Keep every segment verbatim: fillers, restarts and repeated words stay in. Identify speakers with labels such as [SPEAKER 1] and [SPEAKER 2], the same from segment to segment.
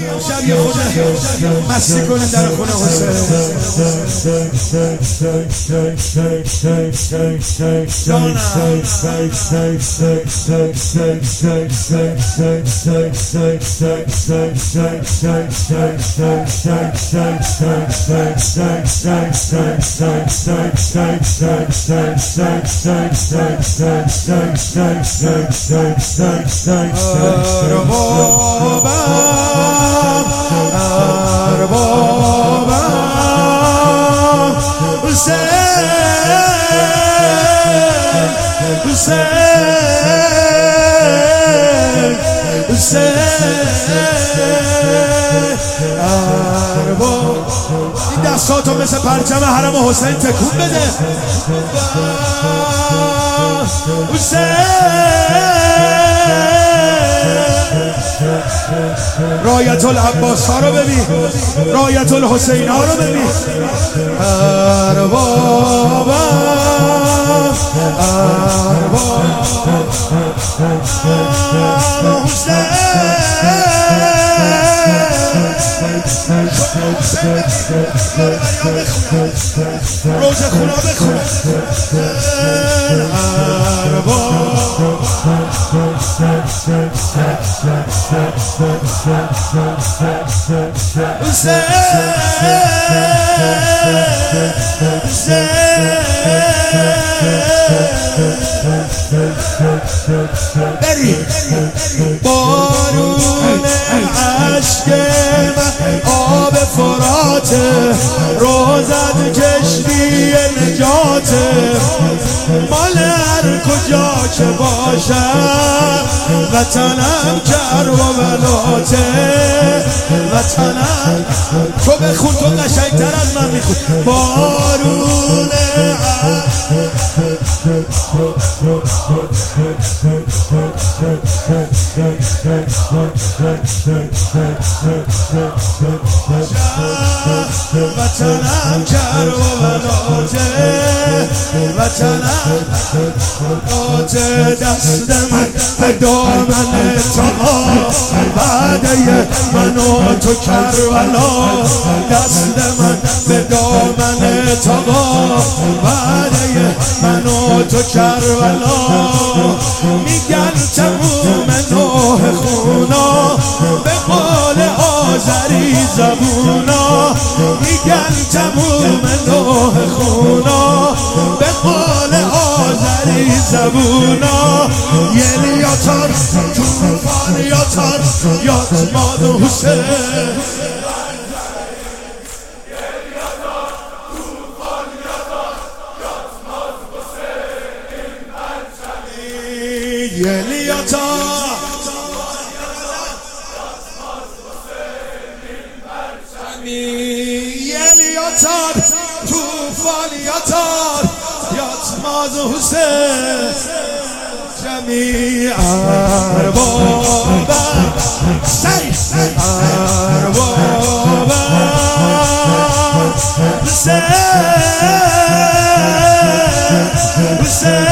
[SPEAKER 1] شب یه خود مستی کنیم در خونه حسین جانم اربابم حسین حسین حسین ارباب این دستاتو مثل پرچم حرم حسین تکون بده حسین رایت العباس ها رو ببین رایت الحسین ها رو ببین اربابم اربابم حسین روز خدا بخون اربابم حسین بری بارون عشق من آب فرات روزد کشتی نجات مال هر کجا که باشم وطنم کرب و بلاته وطنم تو بخون تو قشنگتر از من میخون بارون وطنم کرب و بلاته وطنم بلاته دست من به دامن تقا بعده من و تو کربلا دست من به دامن تقا بعده من و تو کربلا میگن تموم نوح خونا به قول آذری زبونا میگن تموم نوح خونا به قول آذری زبونا یلیاتان توفانیاتان یاتماد حسین یلیاتا یلیاتا توفانیاتا یاتماز حسین جمیع اربابم اربابم حسین حسین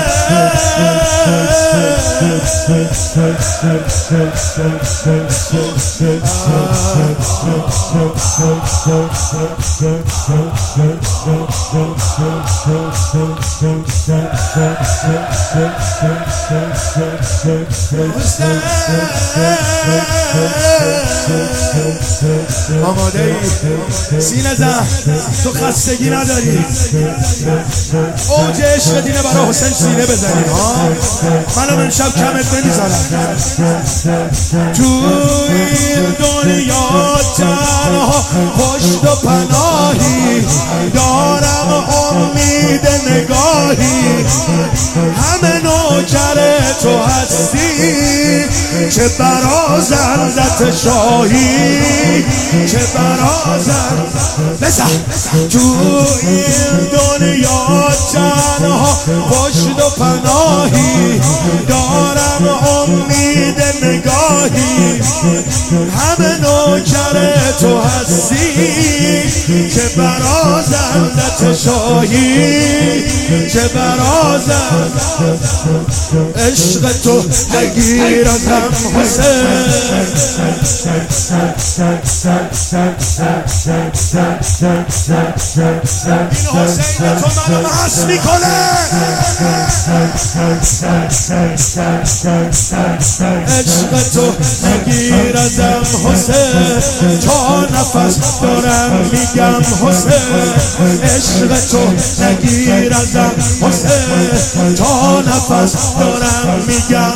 [SPEAKER 1] آماده ای سینه زن تو خستگی نداری اوج عشق دینه برای حسین سینه بزنی منم امشب کمت نمیزنم تو این دنیا تنها پشت و پناهی دارم امید نگاهی همه نوکر تو هستی چه برازندت شاهی چه برازند بزن تو این دنیا تنها پشت و پناهی دارم امید نگاهی همه نوکر تو هستی چه برازندت شاهی چه برازند عشق تو نگیر ازم حسین این حسین تو منو محس میکنه عشق تو نگیردم حسین تا نفس دارم میگم حسین عشق تو نگیردم حسین تا نفس دارم میگم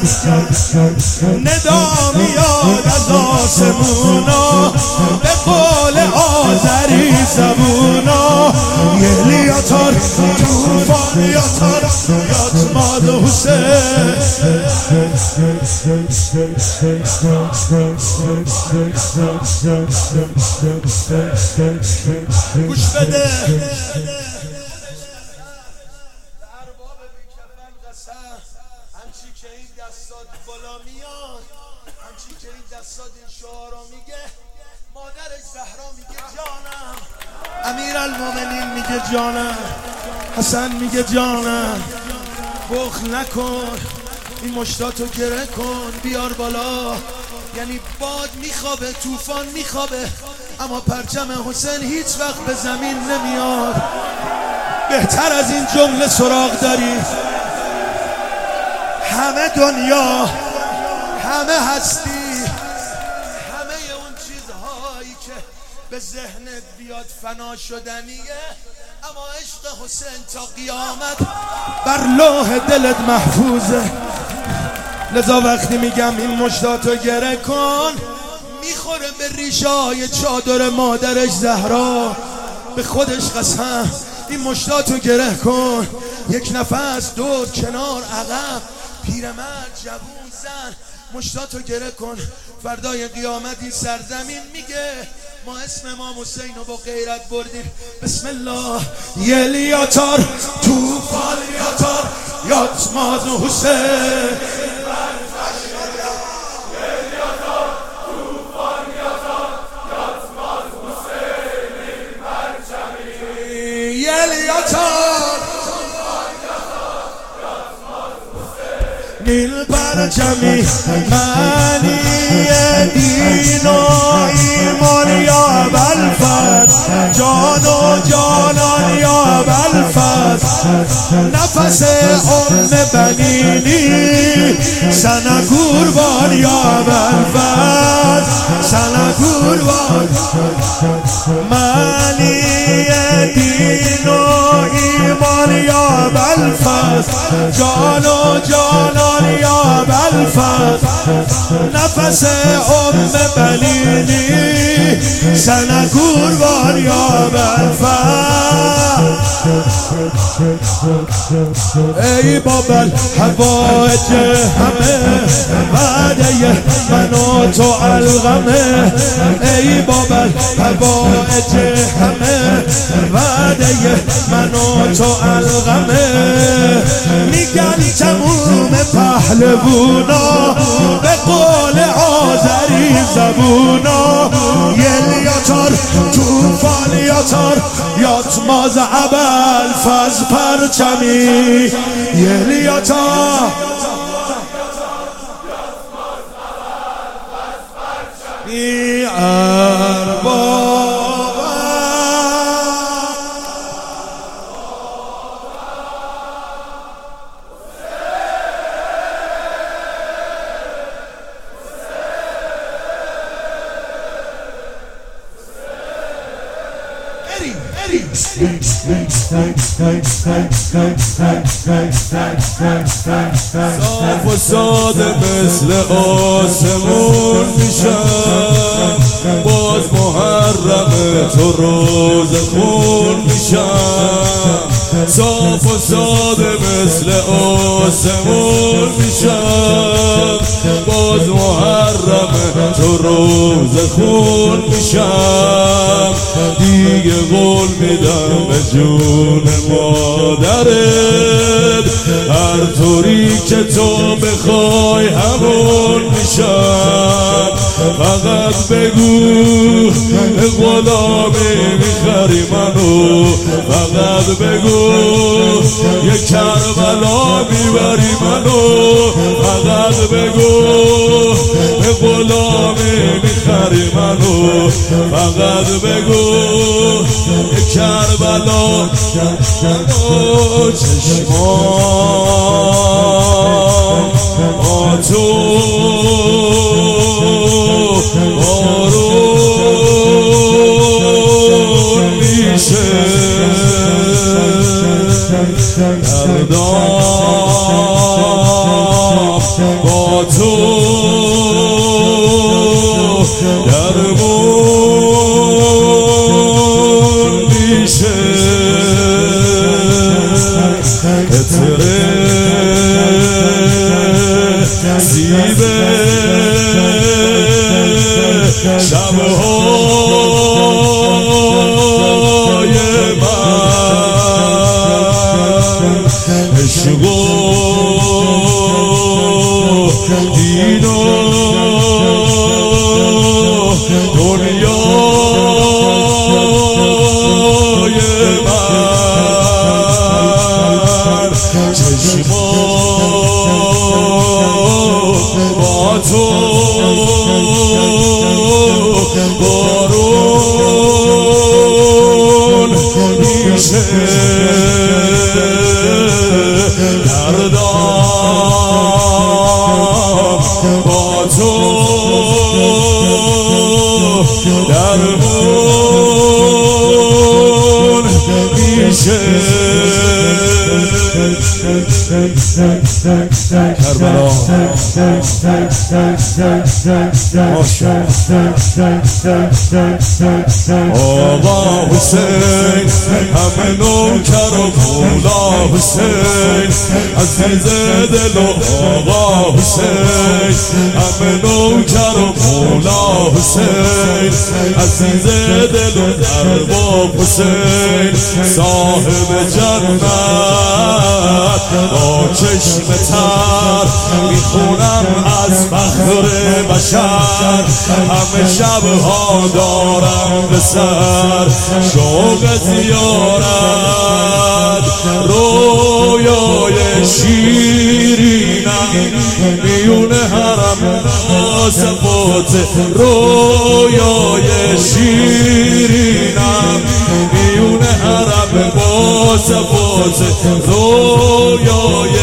[SPEAKER 1] ندا میاد از آسمونا به قول آذری زبونا یه لیاتار توفان یاتار یاد ماد حسین گوش بده همچی که این دستات بالا میاد همچی که این دستات این شعارا میگه مادرش زهرا میگه جانم امیرالمومنین میگه جانم حسن میگه جانم بخل نکن این مشتاتو گره کن بیار بالا یعنی باد میخوابه طوفان میخوابه اما پرچم حسین هیچ وقت به زمین نمیاد بهتر از این جمله سراغ داری همه دنیا همه هستی همه اون چیزهایی که به ذهنت بیاد فنا شدنیه اما عشق حسین تا قیامت بر لوح دلت محفوظه لذا وقتی میگم این مشتاتو گره کن میخوره به ریشه های چادر مادرش زهرا به خودش قسم این مشتاتو گره کن یک نفس دور کنار عقب پیرمرد جوون زن مشتاتو گره کن فردای قیامتی سرزمین میگه ما اسم امام حسین رو با غیرت بردیم بسم الله یه لیاتار توفان یاتار یاتماز حسین نیل پرچمی معنی دین و ایمان یا ابوالفضل جان و جانان یا ابوالفضل نفس ام بنینی سنا قربان یا ابوالفضل سنا قربان معنی دین و ایمان یا ابوالفضل جان و جانان یا ابوالفضل نفس ام بنینی سنا قربان یا ابوالفضل ای بابل حوایج همه وعده من و تو الغمه ای بابل حوایج همه وعده من و تو الغمه میگن تموم پهلوونا به قول آذری زبونا یه لیاتار توفان یاتار یاتماز ابوالفضل پرچمی یه لیاتار ای ارباب صاف و ساده مثل آسمون میشم باز محرم تو روز خون میشم صاف و ساده مثل آسمون میشم باز محرم تو روز خون میشم دیگه قول میدم به جون مادرت هر طوری که تو بخوای همون میشم
[SPEAKER 2] فقط بگو غلامی میخری منو، فقط بگو یه کربلا میبری منو، فقط بگو غلامی میخری منو، فقط بگو یه کربلا منو. چشمان با تو بارون میشه، دردام با تو درمون میشه، قطره سیبه شبهای من، عشق و دین و دنیای من، چشمان با تو بارون میشه، دردام با تو درمون میشه. کربلا آقا حسین همه نوکر و مولا حسین، عزیز دل و آقا حسین همه نوکر و مولا حسین، عزیز دل و ارباب حسین، صاحب جنت با چشم تر میخونم از فخر بشر، همه شبها دارم به سر شوق زیارت، رویای شیرینم میون حرم صفات، رویای شیرینم میون حرم با صفات، رویای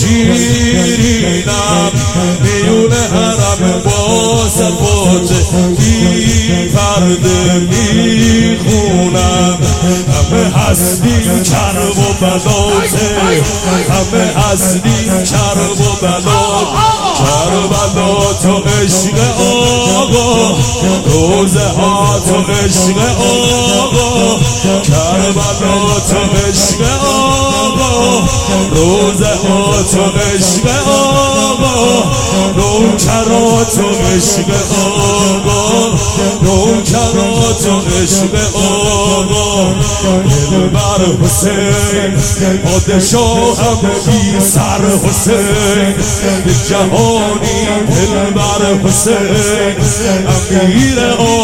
[SPEAKER 2] شیرینم میون حرم با صفات، بی پرده میخونم همه هستیم کرب و بلاته، همه هستیم کرب و بلات، کربلا تو عشق آقا، روزه ها تو عشق آقا، کربلا تو عشق آقا، روزه ها تو عشق آقا، نوکرات تو عشق آقا، نوکرات تو عشق آقا، دلبر حسین پادشاهم بی سر حسین، جهانی دلبر حسین امیر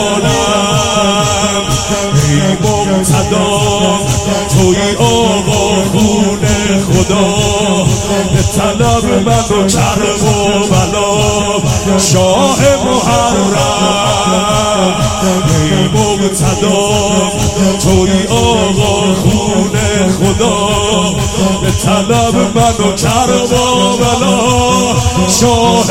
[SPEAKER 2] عالم، ای مقتدا توی آقا خون خدا، به طلب من و کرب و بلا شاه محرم، ای مقتدا توی آقا خون خدا، به طلب من و کرب و بلا شاه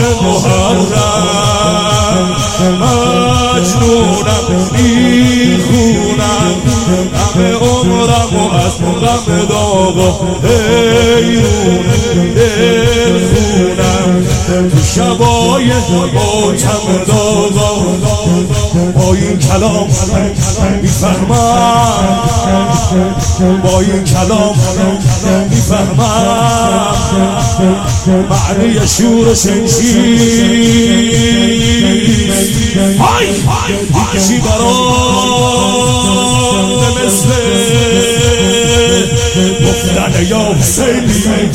[SPEAKER 2] محرم، مجنونم میخونم همه عمرم و از غم داغا، حیرونم دل خونم تو شبای ماتم داغا، با این کلام میفهمم، با این کلام میفهمم معنی شور و شمشیر، های چی برام مثل گردن یا حسینی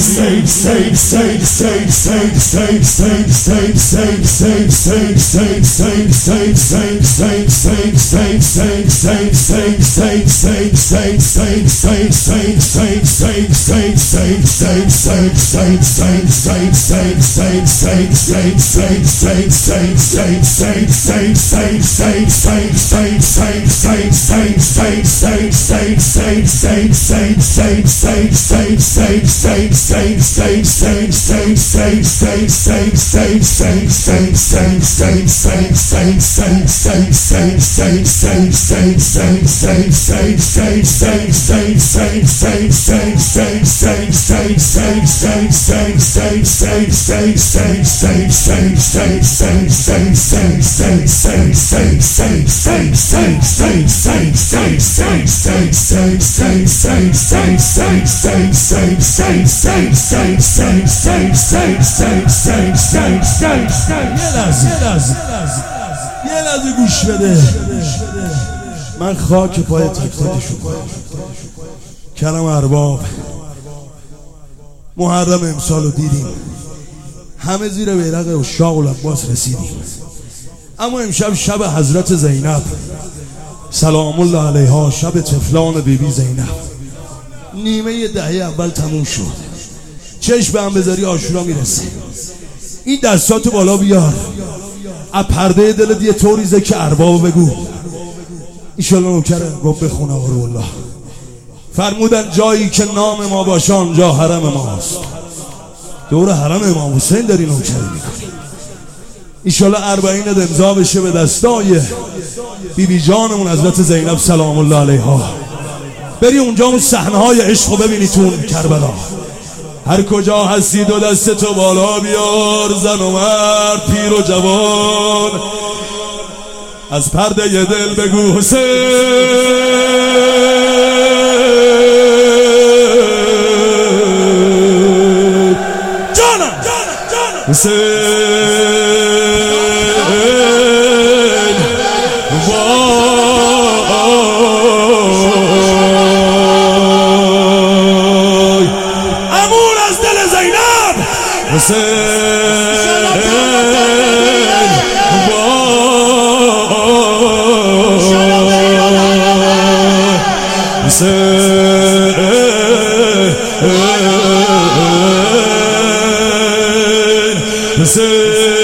[SPEAKER 2] یه لحظه گوش بده. من خاک پای تک تکشون کرم ارباب محرم امسال رو دیدیم، همه زیر بیرق عشاق العباس رسیدیم، اما امشب شب حضرت زینب سلام الله علیها، شب طفلان بیبی زینب، نیمه دهه اول تموم شد. چشم به هم بذاری عاشورا میرسه. این دستاتو بالا بیار، از پرده دلت یه طوری ذکر اربابو بگو. ایشالله نوکره گفت بخونه آقا الله. فرمودن جایی که نام ما باشه آنجا حرم ماست. دور حرم امام حسین داری نوکری میکنی. ایشالله اربعینت امضا بشه به دستای بی بی جانمون حضرت زینب سلام الله علیها. بری اونجا اون صحنه های عشق رو ببینی تو اون کربلا. هر کجا هستی دو دست تو بالا بیار، زن و مرد پیر و جوان، از پرده ی دل بگو حسین جانم حسین وای امون از دل زینب حسین حسین حسین